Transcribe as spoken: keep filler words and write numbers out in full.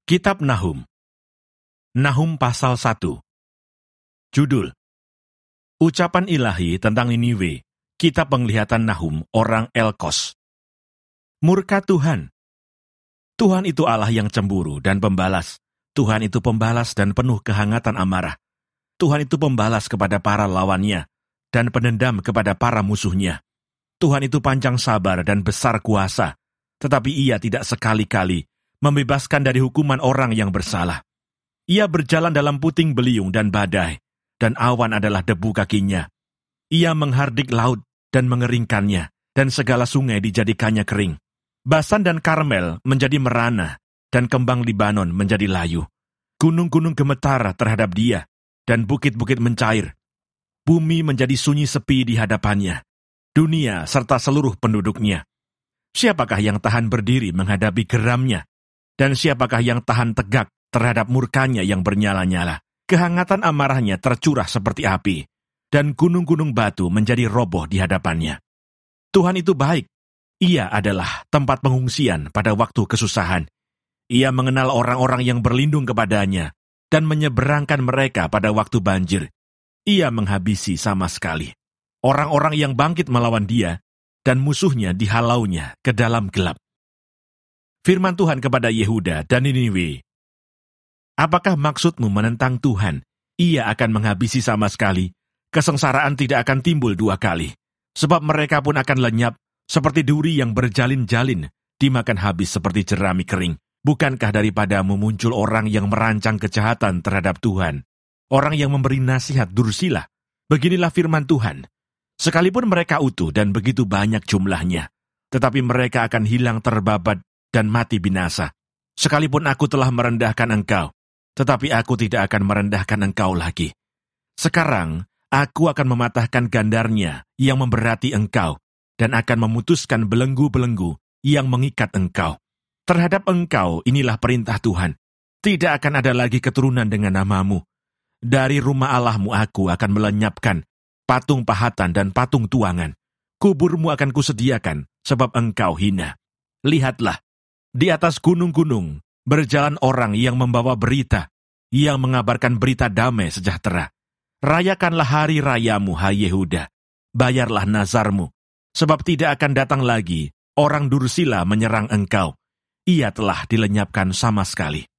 Kitab Nahum. Nahum pasal satu. Judul: Ucapan ilahi tentang Niniwe, Kitab Penglihatan Nahum, orang Elkos. Murka Tuhan. Tuhan itu Allah yang cemburu dan pembalas. Tuhan itu pembalas dan penuh kehangatan amarah. Tuhan itu pembalas kepada para lawannya dan penendam kepada para musuhnya. Tuhan itu panjang sabar dan besar kuasa, tetapi ia tidak sekali-kali membebaskan dari hukuman orang yang bersalah. Ia berjalan dalam puting beliung dan badai, dan awan adalah debu kakinya. Ia menghardik laut dan mengeringkannya, dan segala sungai dijadikannya kering. Basan dan Karmel menjadi merana, dan kembang Libanon menjadi layu. Gunung-gunung gemetar terhadap dia, dan bukit-bukit mencair. Bumi menjadi sunyi sepi di hadapannya, dunia serta seluruh penduduknya. Siapakah yang tahan berdiri menghadapi geramnya? Dan siapakah yang tahan tegak terhadap murkanya yang bernyala-nyala? Kehangatan amarahnya tercurah seperti api, dan gunung-gunung batu menjadi roboh di hadapannya. Tuhan itu baik. Ia adalah tempat pengungsian pada waktu kesusahan. Ia mengenal orang-orang yang berlindung kepadanya, dan menyeberangkan mereka pada waktu banjir. Ia menghabisi sama sekali orang-orang yang bangkit melawan dia, dan musuhnya dihalaunya ke dalam gelap. Firman Tuhan kepada Yehuda dan Niniwe. Apakah maksudmu menentang Tuhan? Ia akan menghabisi sama sekali. Kesengsaraan tidak akan timbul dua kali. Sebab mereka pun akan lenyap, seperti duri yang berjalin-jalin, dimakan habis seperti jerami kering. Bukankah daripadamu muncul orang yang merancang kejahatan terhadap Tuhan? Orang yang memberi nasihat dursila? Beginilah firman Tuhan. Sekalipun mereka utuh dan begitu banyak jumlahnya, tetapi mereka akan hilang terbabat dan mati binasa. Sekalipun aku telah merendahkan engkau, tetapi aku tidak akan merendahkan engkau lagi. Sekarang, aku akan mematahkan gandarnya yang memberati engkau, dan akan memutuskan belenggu-belenggu yang mengikat engkau. Terhadap engkau inilah perintah Tuhan. Tidak akan ada lagi keturunan dengan namamu. Dari rumah Allahmu aku akan melenyapkan patung pahatan dan patung tuangan. Kuburmu akan kusediakan, sebab engkau hina. Lihatlah, di atas gunung-gunung berjalan orang yang membawa berita, yang mengabarkan berita damai sejahtera. Rayakanlah hari rayamu, hai Yehuda. Bayarlah nazarmu, sebab tidak akan datang lagi orang dursila menyerang engkau. Ia telah dilenyapkan sama sekali.